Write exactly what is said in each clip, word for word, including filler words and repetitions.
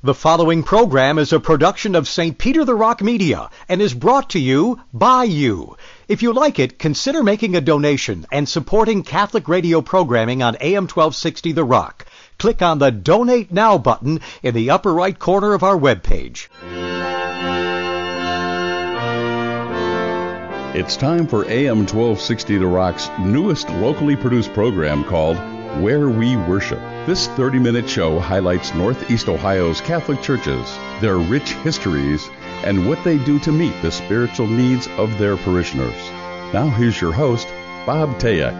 The following program is a production of Saint Peter the Rock Media and is brought to you by you. If you like it, consider making a donation and supporting Catholic radio programming on A M twelve sixty The Rock. Click on the Donate Now button in the upper right corner of our webpage. It's time for A M twelve sixty The Rock's newest locally produced program called Where We Worship. This thirty-minute show highlights Northeast Ohio's Catholic churches, their rich histories, and what they do to meet the spiritual needs of their parishioners. Now here's your host, Bob Tayek.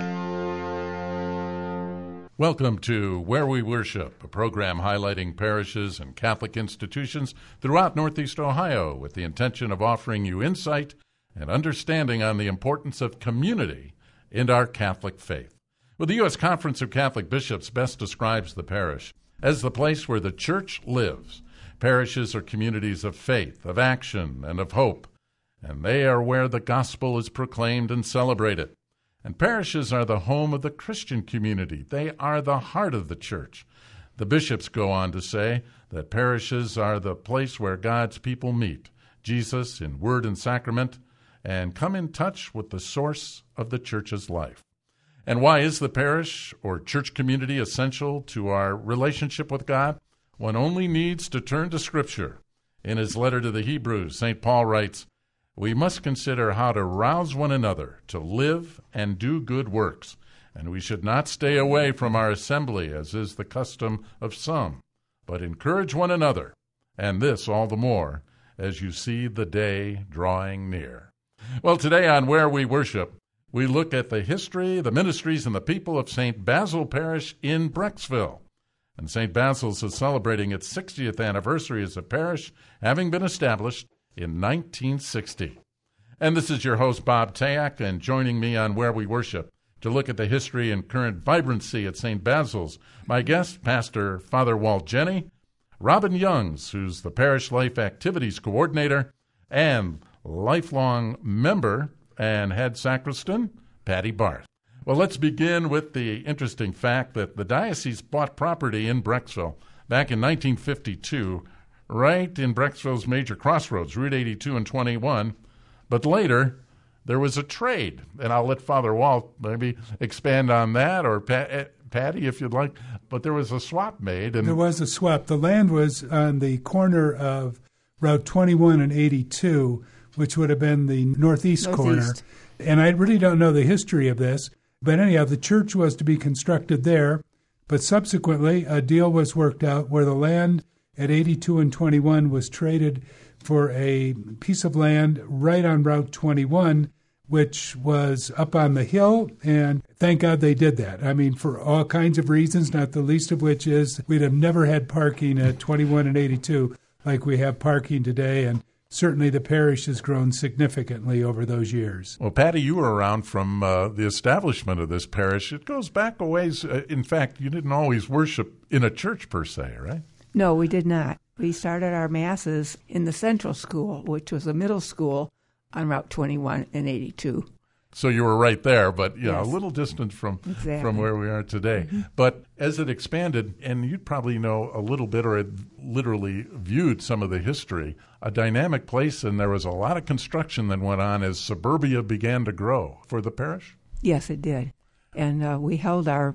Welcome to Where We Worship, a program highlighting parishes and Catholic institutions throughout Northeast Ohio with the intention of offering you insight and understanding on the importance of community in our Catholic faith. Well, the U S Conference of Catholic Bishops best describes the parish as the place where the church lives. Parishes are communities of faith, of action, and of hope, and they are where the gospel is proclaimed and celebrated. And parishes are the home of the Christian community. They are the heart of the church. The bishops go on to say that parishes are the place where God's people meet Jesus in word and sacrament and come in touch with the source of the church's life. And why is the parish or church community essential to our relationship with God? One only needs to turn to Scripture. In his letter to the Hebrews, Saint Paul writes, "We must consider how to rouse one another to live and do good works, and we should not stay away from our assembly, as is the custom of some, but encourage one another, and this all the more, as you see the day drawing near." Well, today on Where We Worship, we look at the history, the ministries, and the people of Saint Basil Parish in Brecksville. And Saint Basil's is celebrating its sixtieth anniversary as a parish, having been established in nineteen sixty. And this is your host, Bob Tayek, and joining me on Where We Worship to look at the history and current vibrancy at Saint Basil's, my guest, Pastor Father Walt Jenny, Robin Youngs, who's the Parish Life Activities Coordinator, and lifelong member and head sacristan, Patty Barth. Well, let's begin with the interesting fact that the diocese bought property in Brecksville back in nineteen fifty-two, right in Brecksville's major crossroads, Route eighty-two and twenty-one. But later, there was a trade, and I'll let Father Walt maybe expand on that, or Pat, Patty, if you'd like. But there was a swap made. And there was a swap. The land was on the corner of Route twenty-one and eighty-two, which would have been the northeast, northeast corner. And I really don't know the history of this. But anyhow, the church was to be constructed there. But subsequently, a deal was worked out where the land at eighty-two and twenty-one was traded for a piece of land right on Route twenty-one, which was up on the hill. And thank God they did that. I mean, for all kinds of reasons, not the least of which is we'd have never had parking at twenty-one and eighty-two like we have parking today. And certainly the parish has grown significantly over those years. Well, Patty, you were around from uh, the establishment of this parish. It goes back a ways. Uh, in fact, you didn't always worship in a church per se, right? No, we did not. We started our masses in the Central School, which was a middle school on Route twenty-one and eighty-two. So you were right there, but you yes. know, a little distant from exactly. from where we are today. Mm-hmm. But as it expanded, and you'd probably know a little bit or had literally viewed some of the history, a dynamic place, and there was a lot of construction that went on as suburbia began to grow for the parish? Yes, it did. And uh, we held our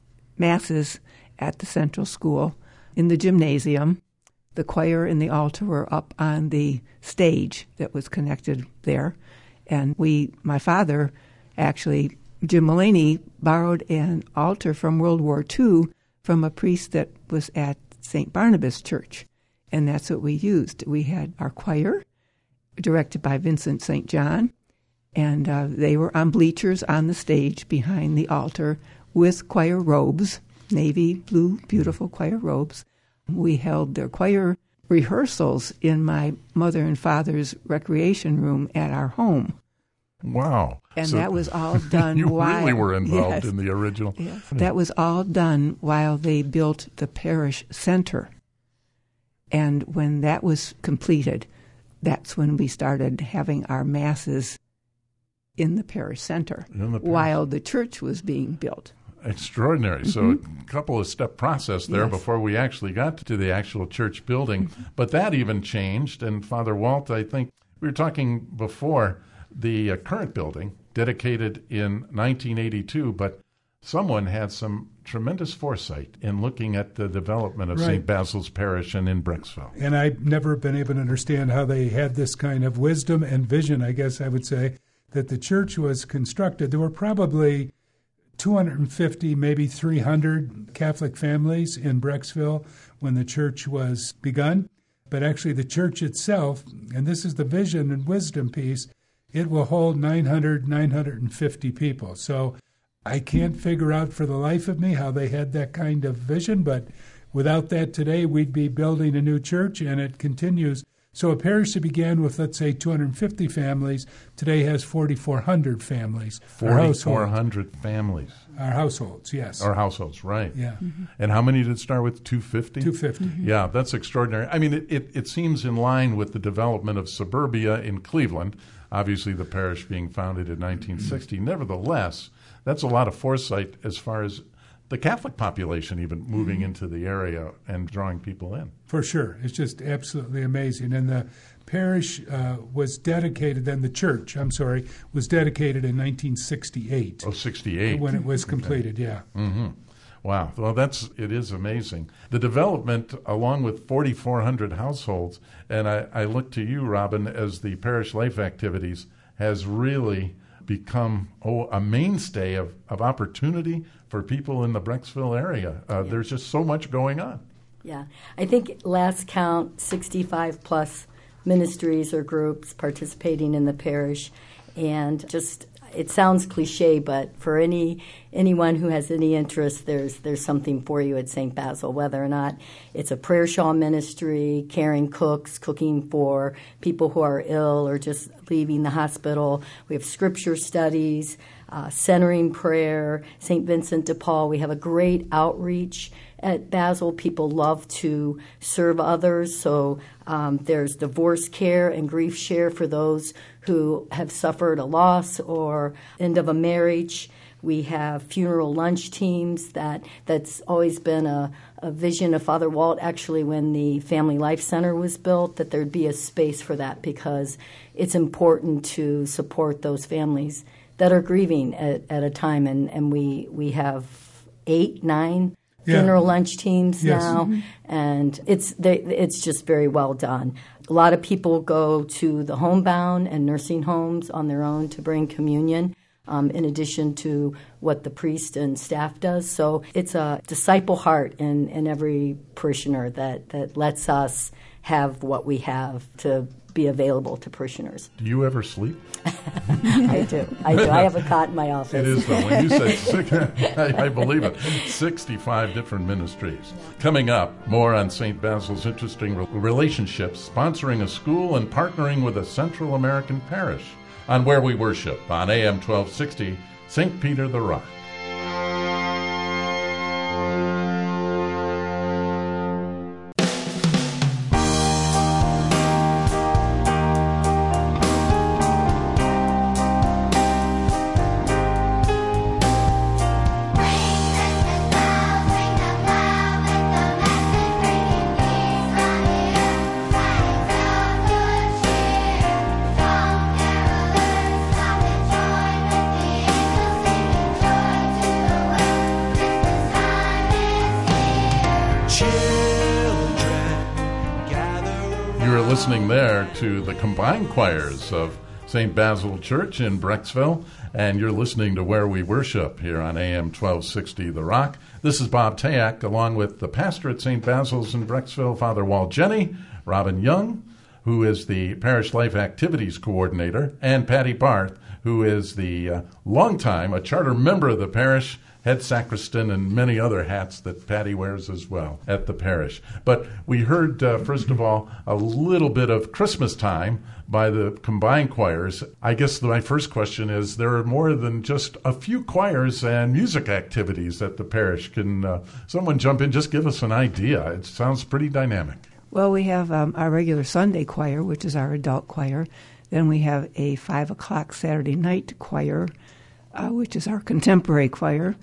masses at the Central School in the gymnasium. The choir and the altar were up on the stage that was connected there. And we, my father, actually, Jim Mullaney, borrowed an altar from World War Two from a priest that was at Saint Barnabas Church. And that's what we used. We had our choir, directed by Vincent Saint John, and uh, they were on bleachers on the stage behind the altar with choir robes, navy blue, beautiful choir robes. We held their choir rehearsals in my mother and father's recreation room at our home. Wow. And so that was all done you while... You really were involved yes, in the original. Yes. That was all done while they built the parish center. And when that was completed, that's when we started having our masses in the parish center in the parish. while the church was being built. Extraordinary. Mm-hmm. So a couple of step process there yes. before we actually got to the actual church building. Mm-hmm. But that even changed. And Father Walt, I think we were talking before, the uh, current building dedicated in nineteen eighty-two, but someone had some tremendous foresight in looking at the development of Right. Saint Basil's Parish and in Brecksville. And I've never been able to understand how they had this kind of wisdom and vision, I guess I would say, that the church was constructed. There were probably two hundred fifty, maybe three hundred Catholic families in Brecksville when the church was begun. But actually the church itself, and this is the vision and wisdom piece, it will hold nine hundred, nine hundred fifty people. So I can't figure out for the life of me how they had that kind of vision, but without that today, we'd be building a new church, and it continues. So a parish that began with, let's say, two hundred fifty families, today has forty-four hundred families. forty-four hundred families. Our households, yes. Or households, right. Yeah. Mm-hmm. And how many did it start with? two hundred fifty? two hundred fifty. Mm-hmm. Yeah, that's extraordinary. I mean, it, it, it seems in line with the development of suburbia in Cleveland, obviously the parish being founded in nineteen sixty. Nevertheless, that's a lot of foresight as far as the Catholic population even moving Mm-hmm. into the area and drawing people in. For sure. It's just absolutely amazing. And the parish uh, was dedicated, then the church, I'm sorry, was dedicated in nineteen sixty-eight. Oh, sixty-eight. When it was completed, yeah. Mm-hmm. Wow. Well, that's it is amazing. The development, along with forty-four hundred households, and I, I look to you, Robin, as the parish life activities has really become oh, a mainstay of, of opportunity for people in the Brecksville area. Uh, Yeah. There's just so much going on. Yeah. I think last count, sixty-five plus ministries or groups participating in the parish. And just, it sounds cliche, but for any anyone who has any interest, there's there's something for you at Saint Basil, whether or not it's a prayer shawl ministry, caring cooks, cooking for people who are ill or just leaving the hospital. We have scripture studies, uh, centering prayer, Saint Vincent de Paul. We have a great outreach at Basil. People love to serve others, so um, there's divorce care and grief share for those who have suffered a loss or end of a marriage. We have funeral lunch teams. That that's always been a, a vision of Father Walt, actually, when the Family Life Center was built, that there'd be a space for that because it's important to support those families that are grieving at, at a time. And, and we, we have eight, nine Yeah. funeral lunch teams Yes. now, Mhm. and it's they, it's just very well done. A lot of people go to the homebound and nursing homes on their own to bring communion, um, in addition to what the priest and staff does. So it's a disciple heart in, in every parishioner that, that lets us have what we have to be available to parishioners. Do you ever sleep? I do. I do. I have a cot in my office. It is, though. When you say six, I, I believe it. sixty-five different ministries. Coming up, more on Saint Basil's interesting re- relationships, sponsoring a school and partnering with a Central American parish on Where We Worship on A M twelve sixty, Saint Peter the Rock. Listening there to the combined choirs of Saint Basil Church in Brecksville, and you're listening to Where We Worship here on A M twelve sixty The Rock. This is Bob Tayak, along with the pastor at Saint Basil's in Brecksville, Father Walt Jenny, Robin Young, who is the Parish Life Activities Coordinator, and Patty Barth, who is the uh, longtime, a charter member of the parish, head sacristan, and many other hats that Patty wears as well at the parish. But we heard, uh, first of all, a little bit of Christmas time by the combined choirs. I guess my first question is, there are more than just a few choirs and music activities at the parish. Can uh, someone jump in, just give us an idea? It sounds pretty dynamic. Well, we have um, our regular Sunday choir, which is our adult choir. Then we have a five o'clock Saturday night choir, uh, which is our contemporary choir.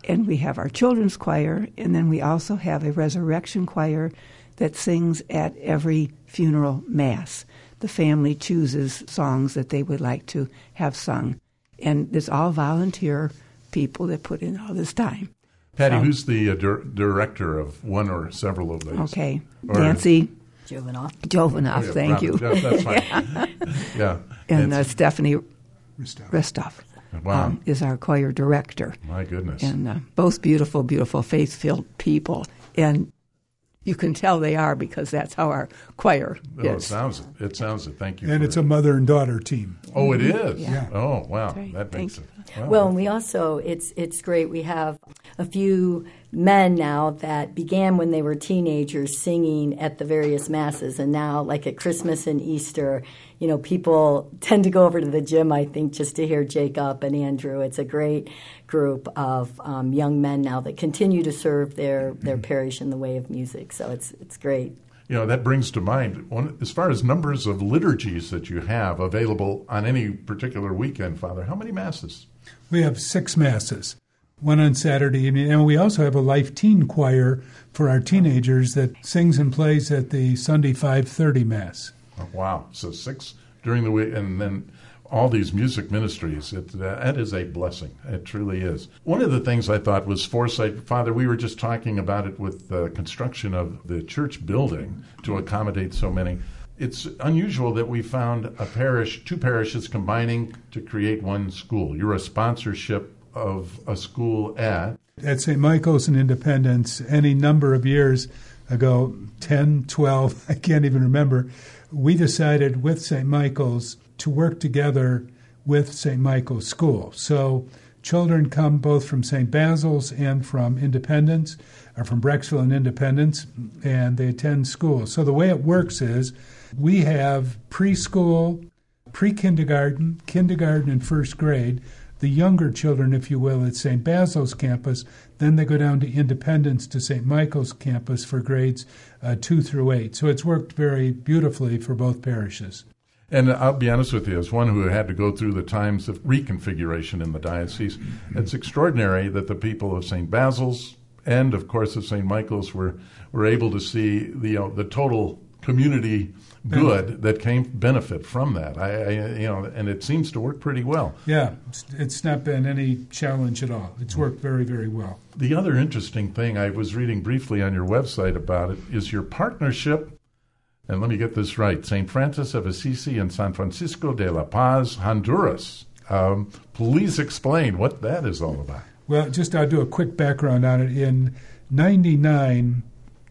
And we have our children's choir, and then we also have a resurrection choir that sings at every funeral mass. The family chooses songs that they would like to have sung. And it's all volunteer people that put in all this time. Patty, so, who's the uh, dir- director of one or several of these? Okay. Or, Nancy Jovanoff. Jovanoff, oh, yeah, thank you. That, that's fine. yeah. yeah. And uh, Stephanie Ristov. Ristov. Wow. Um, is our choir director. My goodness. And uh, both beautiful, beautiful, faith-filled people. And you can tell they are because that's how our choir oh, is. It sounds it. It sounds it. Thank you. And for it's it. a mother and daughter team. Oh, it is? Yeah. Oh, wow. That's right. That makes Thank it. Wow. Well, and we also, it's it's great. We have a few men now that began when they were teenagers singing at the various masses. And now, like at Christmas and Easter, you know, people tend to go over to the gym, I think, just to hear Jacob and Andrew. It's a great group of um, young men now that continue to serve their, their parish in the way of music. So it's it's great. You know, that brings to mind, one, as far as numbers of liturgies that you have available on any particular weekend, Father, how many masses? We have six masses, one on Saturday evening, and we also have a Life Teen Choir for our teenagers that sings and plays at the Sunday five thirty Mass. Oh, wow. So six during the week, and then all these music ministries. It, that is a blessing. It truly is. One of the things I thought was foresight. Father, we were just talking about it with the construction of the church building to accommodate so many. It's unusual that we found a parish, two parishes combining to create one school. You're a sponsorship of a school at? At Saint Michael's in Independence, any number of years ago, ten, twelve, I can't even remember, we decided with Saint Michael's to work together with Saint Michael's School. So children come both from Saint Basil's and from Independence, or from Brecksville and Independence, and they attend school. So the way it works is we have preschool, pre-kindergarten, kindergarten, and first grade, the younger children, if you will, at Saint Basil's campus. Then they go down to Independence to Saint Michael's campus for grades uh, two through eight. So it's worked very beautifully for both parishes. And I'll be honest with you, as one who had to go through the times of reconfiguration in the diocese, it's extraordinary that the people of Saint Basil's and, of course, of Saint Michael's were, were able to see the, you know, the total community good that came benefit from that. I, I, you know, and it seems to work pretty well. Yeah, it's, it's not been any challenge at all. It's worked very, very well. The other interesting thing I was reading briefly on your website about it is your partnership, and let me get this right, Saint Francis of Assisi and San Francisco de la Paz, Honduras. Um, please explain what that is all about. Well, just I'll do a quick background on it. In ninety-nine,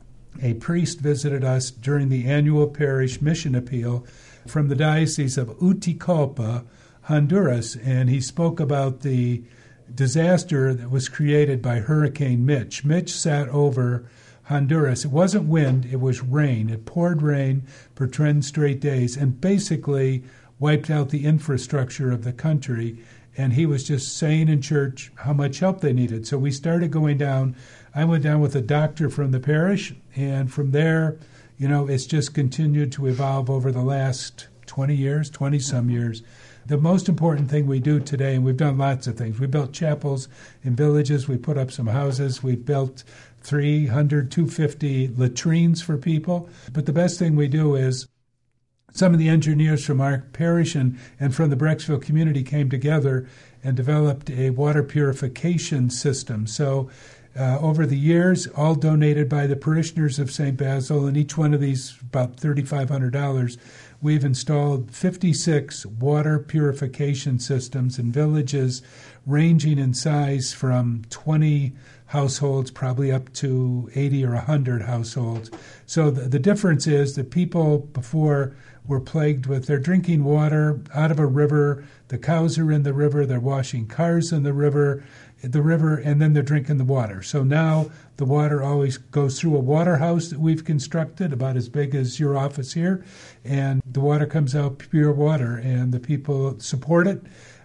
a priest visited us during the annual parish mission appeal from the Diocese of Uticopa, Honduras, and he spoke about the disaster that was created by Hurricane Mitch. Mitch sat over Honduras. It wasn't wind, it was rain. It poured rain for ten straight days and basically wiped out the infrastructure of the country. And he was just saying in church how much help they needed. So we started going down. I went down with a doctor from the parish, and from there, you know, it's just continued to evolve over the last twenty years, twenty-some years. The most important thing we do today, and we've done lots of things, we built chapels in villages, we put up some houses, we built three hundred, two hundred fifty latrines for people. But the best thing we do is some of the engineers from our parish and, and from the Brecksville community came together and developed a water purification system. So uh, over the years, all donated by the parishioners of Saint Basil, and each one of these about three thousand five hundred dollars, we've installed fifty-six water purification systems in villages ranging in size from twenty households probably up to eighty or one hundred households. So the, the difference is that people before were plagued with their drinking water out of a river, the cows are in the river, they're washing cars in the river, the river, and then they're drinking the water. So now the water always goes through a water house that we've constructed about as big as your office here, and the water comes out pure water, and the people support it.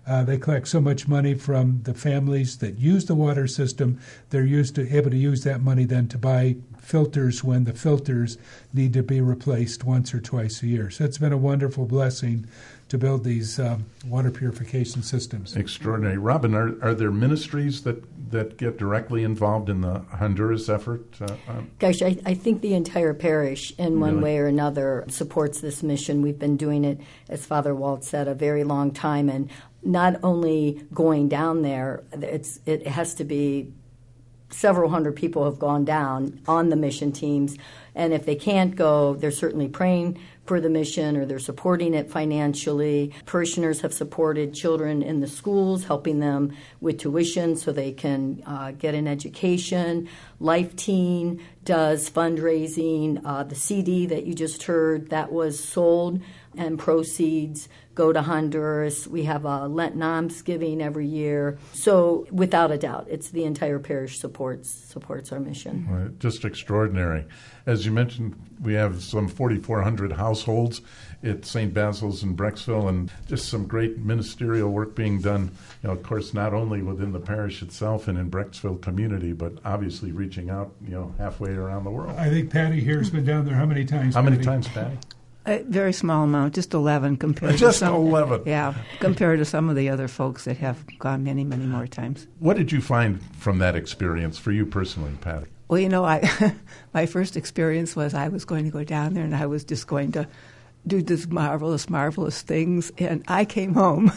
Uh, they collect so much money from the families that use the water system. They're used to able to use that money then to buy filters when the filters need to be replaced once or twice a year. So it's been a wonderful blessing to build these um, water purification systems. Extraordinary. Robin, are, are there ministries that, that get directly involved in the Honduras effort? Uh, um, Gosh, I, I think the entire parish, in one Really? way or another, supports this mission. We've been doing it, as Father Walt said, a very long time, and not only going down there, it's it has to be several hundred people have gone down on the mission teams, and if they can't go, they're certainly praying for the mission or they're supporting it financially. Parishioners have supported children in the schools, helping them with tuition so they can uh, get an education. Life Teen does fundraising. Uh, the C D that you just heard, that was sold, and proceeds go to Honduras. We have a Lenten almsgiving every year. So without a doubt, it's the entire parish supports supports our mission. Right. Just extraordinary. As you mentioned, we have some forty-four hundred households at Saint Basil's in Brecksville, and just some great ministerial work being done, you know, of course, not only within the parish itself and in Brecksville community, but obviously reaching out, you know, halfway around the world. I think Patty here has been down there how many times? How many Patty? times, Patty? A very small amount, just eleven compared Just to some, eleven. Yeah, compared to some of the other folks that have gone many, many more times. What did you find from that experience for you personally, Patty? Well, you know, I my first experience was I was going to go down there and I was just going to do these marvelous, marvelous things, and I came home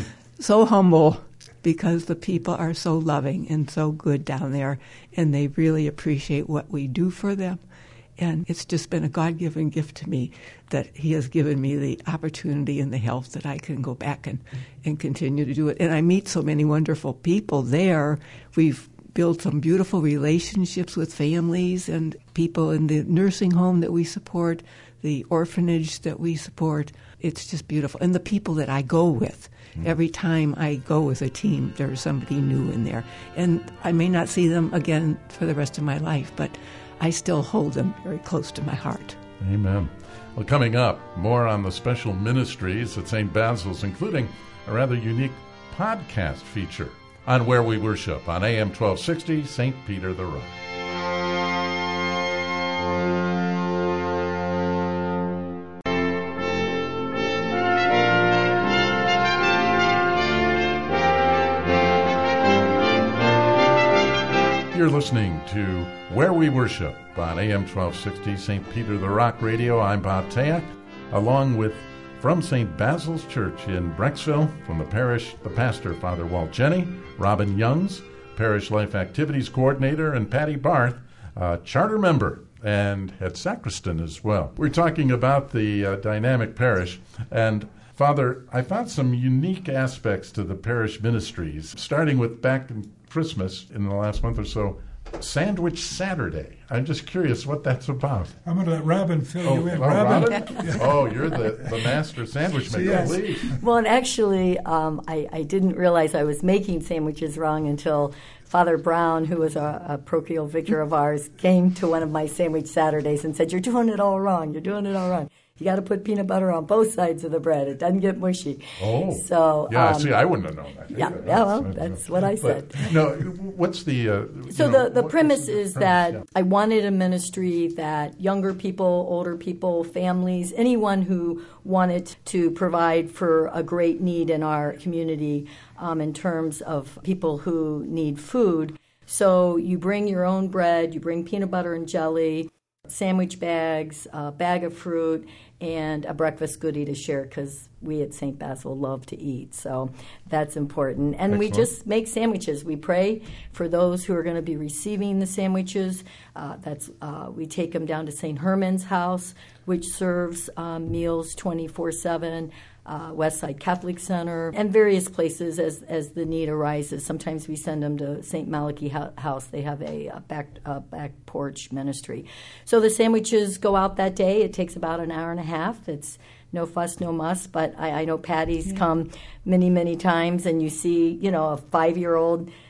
so humble because the people are so loving and so good down there, and they really appreciate what we do for them. And it's just been a God-given gift to me that he has given me the opportunity and the health that I can go back and, and continue to do it. And I meet so many wonderful people there. We've built some beautiful relationships with families and people in the nursing home that we support, the orphanage that we support. It's just beautiful. And the people that I go with. Mm. Every time I go with a team, there's somebody new in there. And I may not see them again for the rest of my life, but I still hold them very close to my heart. Amen. Well, coming up, more on the special ministries at Saint Basil's, including a rather unique podcast feature on Where We Worship on A M twelve sixty, Saint Peter the Rock. You're listening to Where We Worship on A M twelve sixty, Saint Peter the Rock Radio. I'm Bob Tayak, along with, from Saint Basil's Church in Brecksville, from the parish, the pastor, Father Walt Jenny, Robin Youngs, Parish Life Activities Coordinator, and Patty Barth, uh, charter member and head sacristan as well. We're talking about the uh, dynamic parish, and Father, I found some unique aspects to the parish ministries, starting with back in Christmas in the last month or so, Sandwich Saturday. I'm just curious what that's about. I'm going to let Robin fill Oh, you in. oh, Robin? Robin? Oh, you're the, the master sandwich maker. Yes. Please. Well, and actually, um, I, I didn't realize I was making sandwiches wrong until Father Brown, who was a, a parochial vicar of ours, came to one of my Sandwich Saturdays and said, "You're doing it all wrong. You're doing it all wrong. You got to put peanut butter on both sides of the bread. It doesn't get mushy." Oh, so yeah. um, See, I wouldn't have known that. Yeah, either. yeah. Well, That's, that's what I said. But, no, what's the? Uh, So you know, the, the what- premise what's the is premise? that Yeah. I wanted a ministry that younger people, older people, families, anyone who wanted to provide for a great need in our community um, in terms of people who need food. So you bring your own bread, you bring peanut butter and jelly, sandwich bags, a bag of fruit, and a breakfast goodie to share because we at Saint Basil love to eat. So that's important. And Excellent. we just make sandwiches. We pray for those who are going to be receiving the sandwiches. Uh, that's uh, we take them down to Saint Herman's house, which serves um, meals twenty-four seven. Uh, Westside Catholic Center, and various places as as the need arises. Sometimes we send them to Saint Malachy House. They have a, a back a back porch ministry. So the sandwiches go out that day. It takes about an hour and a half. It's no fuss, no muss. But I, I know Patty's yeah. come many, many times, and you see, you know, a five-year-old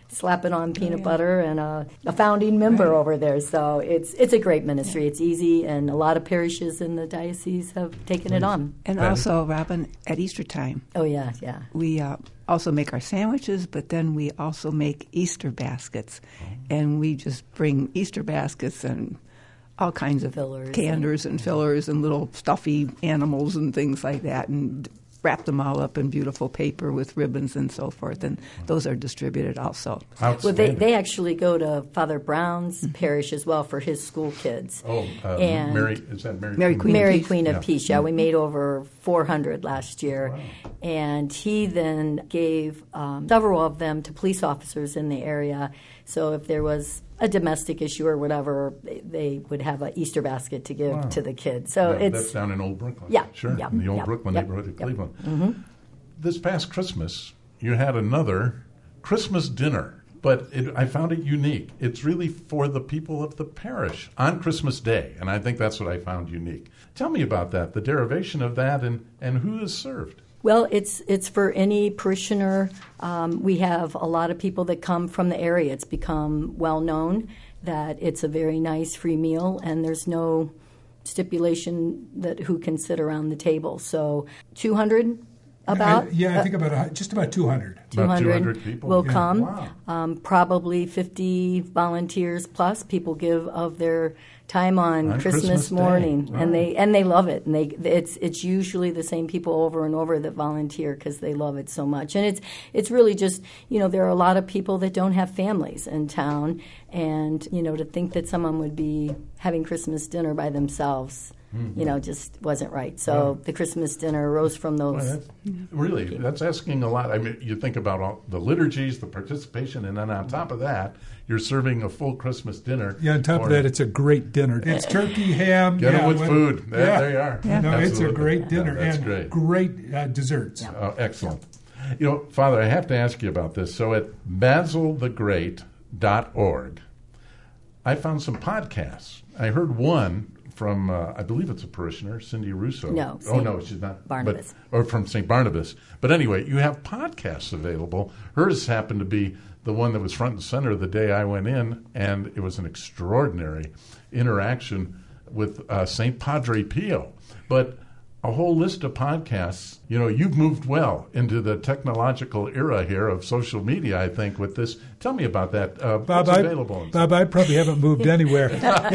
slapping on peanut oh, yeah. butter and a, a founding member right. over there. So it's it's a great ministry. Yeah. It's easy, and a lot of parishes in the diocese have taken it on. And Ben? also, Robin, at Easter time. Oh, yeah, yeah. We uh, also make our sandwiches, but then we also make Easter baskets. Oh. And we just bring Easter baskets and all kinds of fillers canders and, and fillers and little stuffy animals and things like that, and wrap them all up in beautiful paper with ribbons and so forth, and those are distributed also. Well, they, they actually go to Father Brown's mm-hmm. parish as well for his school kids. Oh, uh, and Mary, is that Mary, Mary Queen, Mary of Queen of yeah. Peace. Yeah, we made over four hundred last year. Wow. And he then gave um, several of them to police officers in the area. So if there was a domestic issue or whatever, they, they would have an Easter basket to give wow. to the kids. So yeah, it's that's down in Old Brooklyn. Yeah, sure, yeah, in the Old yeah, Brooklyn yeah, neighborhood of yeah. Cleveland. Mm-hmm. This past Christmas, you had another Christmas dinner, but it, I found it unique. It's really for the people of the parish on Christmas Day, and I think that's what I found unique. Tell me about that, the derivation of that, and, and who is served. Well, it's it's for any parishioner. Um, we have a lot of people that come from the area. It's become well known that it's a very nice free meal, and there's no stipulation that who can sit around the table. So two hundred about? I, yeah, I think about a, just about two hundred. About two hundred people will yeah. come. Wow. Um, probably fifty volunteers plus. People give of their time on, on Christmas, Christmas morning, right. and they and they love it. And they it's it's usually the same people over and over that volunteer because they love it so much. And it's it's really just, you know, there are a lot of people that don't have families in town, and you know, to think that someone would be having Christmas dinner by themselves. Mm-hmm. You know, just wasn't right. So wow. the Christmas dinner rose from those. Well, that's, really, that's asking a lot. I mean, you think about all the liturgies, the participation, and then on top of that, you're serving a full Christmas dinner. Yeah, on top of that, it's a great dinner. It's turkey, ham. Get yeah, them with when, food. There, yeah. there you are. Yeah. No, Absolutely. it's a great dinner Yeah, that's and great, great uh, desserts. Yeah. Oh, excellent. You know, Father, I have to ask you about this. So at basil the great dot org, I found some podcasts. I heard one from, uh, I believe it's a parishioner, Cindy Russo. No. Oh, no, she's not. Barnabas. But, or from Saint Barnabas. But anyway, you have podcasts available. Hers happened to be the one that was front and center the day I went in, and it was an extraordinary interaction with uh, Saint Padre Pio. But a whole list of podcasts. You know, you've moved well into the technological era here of social media, I think, with this. Tell me about that. Uh, Bob, what's I, available? Bob, I probably haven't moved anywhere.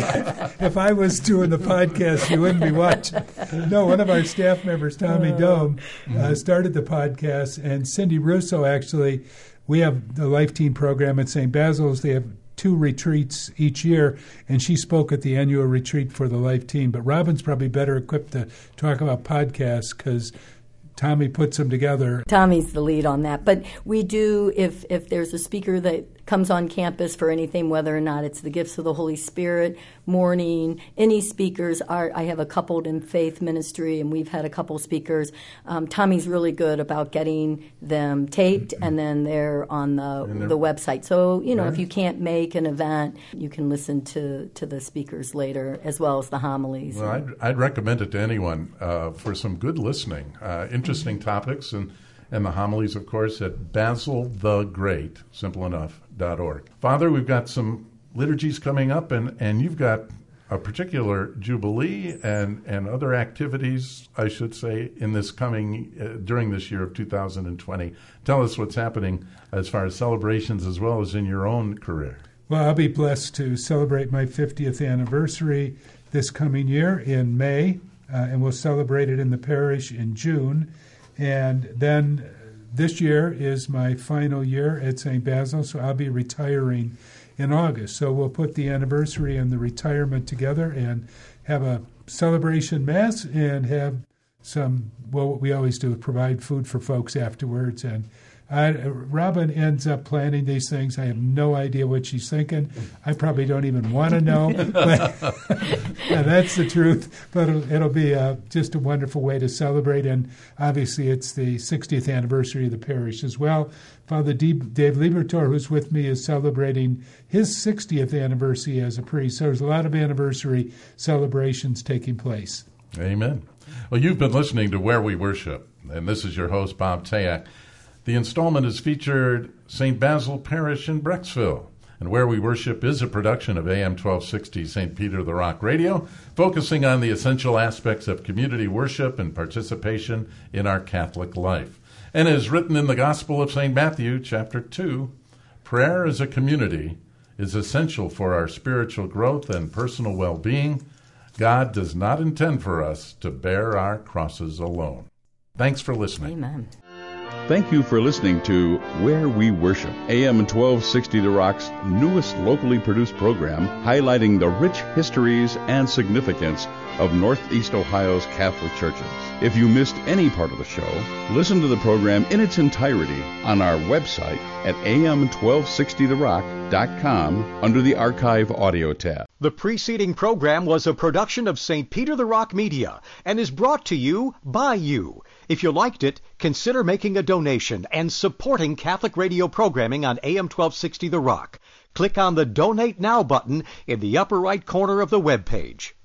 If I was doing the podcast, you wouldn't be watching. No, one of our staff members, Tommy Dome, uh, started the podcast, and Cindy Russo, actually, we have the Life Teen program at Saint Basil's. They have two retreats each year, and she spoke at the annual retreat for the Life Team. But Robin's probably better equipped to talk about podcasts because Tommy puts them together. Tommy's the lead on that. But we do, if if there's a speaker that comes on campus for anything, whether or not it's the gifts of the Holy Spirit, morning, any speakers. Are, I have a coupled in faith ministry, and we've had a couple speakers. Um, Tommy's really good about getting them taped, and then they're on the the website. So, you know, right. if you can't make an event, you can listen to, to the speakers later, as well as the homilies. Well, I'd, I'd recommend it to anyone uh, for some good listening, uh, interesting mm-hmm. topics, and and the homilies, of course, at Basil the Great, simple enough, dot org. Father, we've got some liturgies coming up, and, and you've got a particular jubilee and, and other activities, I should say, in this coming, uh, during this year of two thousand twenty. Tell us what's happening as far as celebrations as well as in your own career. Well, I'll be blessed to celebrate my fiftieth anniversary this coming year in May, uh, and we'll celebrate it in the parish in June. And then this year is my final year at Saint Basil, so I'll be retiring in August. So we'll put the anniversary and the retirement together and have a celebration mass and have some, well, what we always do is provide food for folks afterwards. And I, Robin ends up planning these things. I have no idea what she's thinking. I probably don't even want to know. But yeah, that's the truth. But it'll, it'll be uh, just a wonderful way to celebrate. And obviously, it's the sixtieth anniversary of the parish as well. Father D- Dave Libertor, who's with me, is celebrating his sixtieth anniversary as a priest. So there's a lot of anniversary celebrations taking place. Amen. Well, you've been listening to Where We Worship, and this is your host, Bob Tayak. The installment is featured Saint Basil Parish in Brecksville. And Where We Worship is a production of A M twelve sixty Saint Peter the Rock Radio, focusing on the essential aspects of community worship and participation in our Catholic life. And is written in the Gospel of Saint Matthew, chapter two, prayer as a community is essential for our spiritual growth and personal well-being. God does not intend for us to bear our crosses alone. Thanks for listening. Amen. Thank you for listening to Where We Worship, A M twelve sixty The Rock's newest locally produced program highlighting the rich histories and significance of Northeast Ohio's Catholic churches. If you missed any part of the show, listen to the program in its entirety on our website at A M twelve sixty the rock dot com under the Archive Audio tab. The preceding program was a production of Saint Peter the Rock Media and is brought to you by you. If you liked it, consider making a donation and supporting Catholic radio programming on A M twelve sixty The Rock. Click on the Donate Now button in the upper right corner of the web page.